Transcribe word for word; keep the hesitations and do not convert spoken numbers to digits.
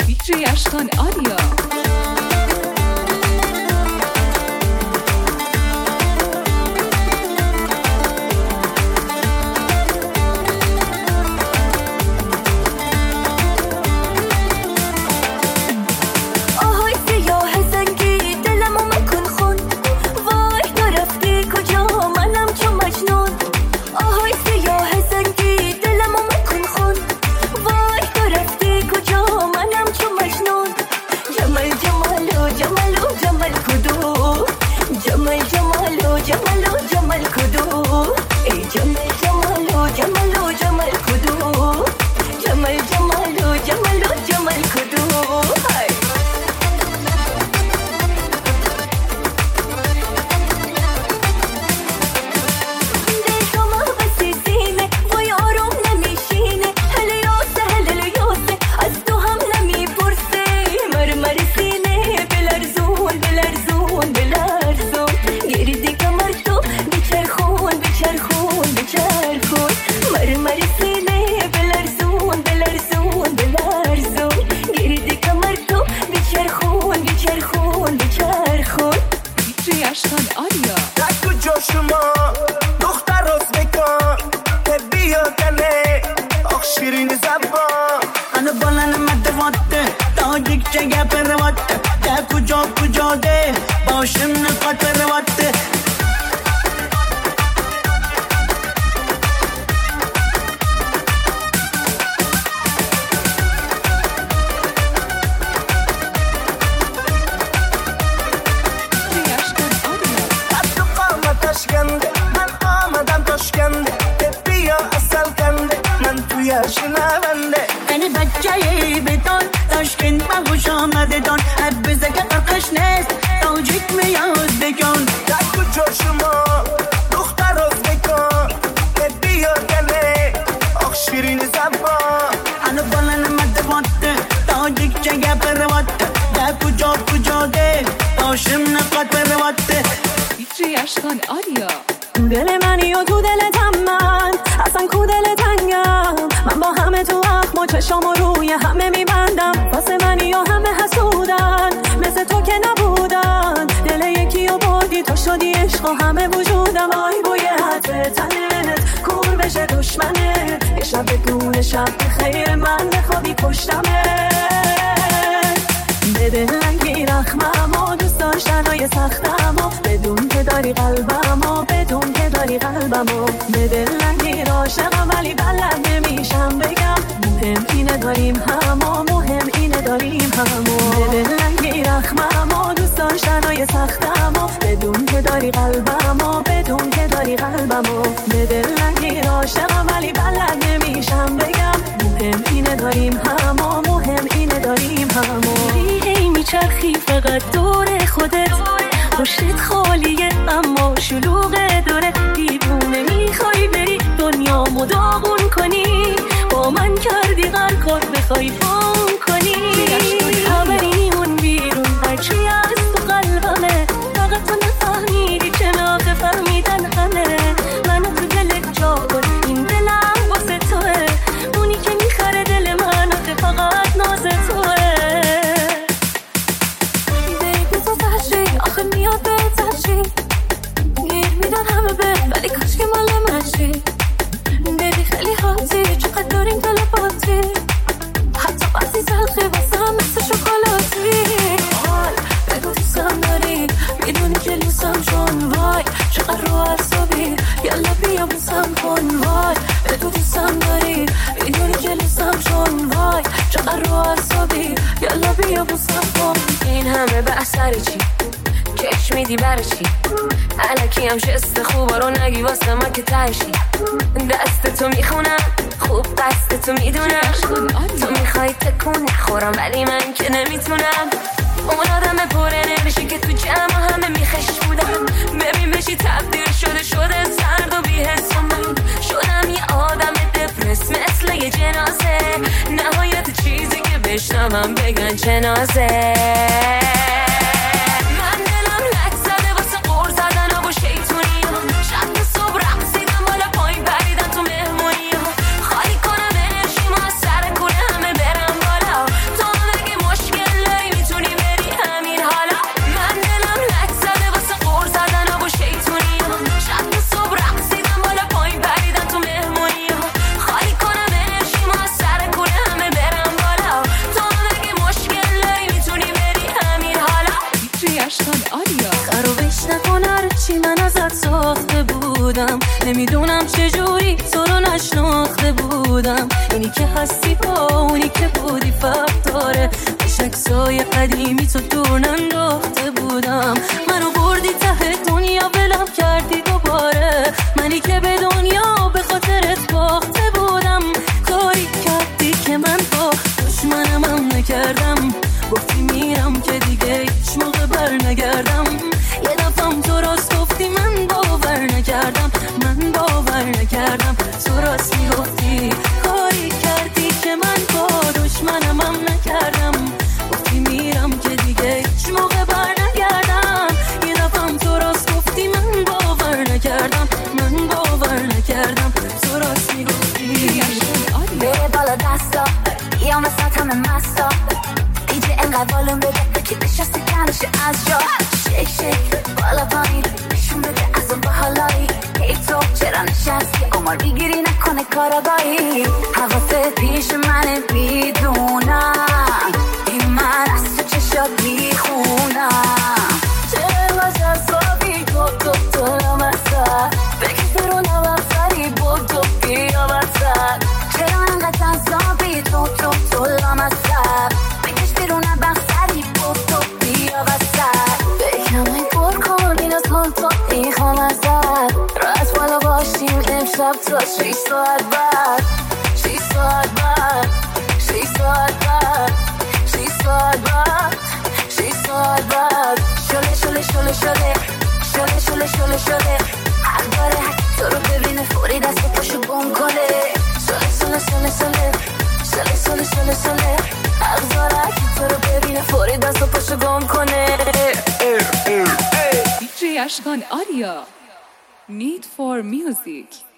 دیجی اشکان آریا. بشنوم بگن چه نازه بودم، نمیدونم چجوری تو رو نشناخته بودم. اینی که هستی با اونی که بودی فرق داره، باش عکسای قدیمی تو دور ننداخته بودم. منو بردی ته دنیا ولم کردی دوباره، منی که به دنیا به خاطرت باخته بودم. کاری کردی که من با دشمنم هم نکردم، گفتی میرم که دیگه هیچ موقع بر نگردم. یه دفعم تو راست گفتی من باور نکردم، من باور نکردم تو راست میگفتی. کاری کردی که من با دشمنم هم نکردم، گفتی میرم که دیگه هیچ موقع بر نگردم. یه دفعم تو راست گفتی من باور نکردم، من باور نکردم تو راست میگفتی. بره بالا دستا یا مثلا همه مستا، دیجه انقدر والون بده که نشسته کنشه از جا. شیک شیک بالا پایین نشون بده از اون باحالایی. ای تو چرا نشستی عمر بگیری نکنه کاراگاهی. حواست پیش منه میدونم، این من از تو چشات میخونم. چرا جذابی تو تو تو لامسته، بکش برون وقتری بود تو بیا وسط. چرا انقدر جذابی تو تو تو لامسته، بکش برون وقتری بود تو بیا وسط. بکنه پر کن این از حال تو میخوام ازت، راست بالا باشیم امشب تا شیش ساعت بعد. شیش ساعت بعد شیش ساعت بعد شیش ساعت بعد شیش ساعت بعد. شله شله شله شله شله شله شله شله حق داره حق تو رو ببینه فوری دست و پاشو گم کنه. شله شله شله شله شله شله شله شله حق داره حق تو رو ببینه فوری دست و پاشو گم کنه. دی جی اشکان آریا Need for Music.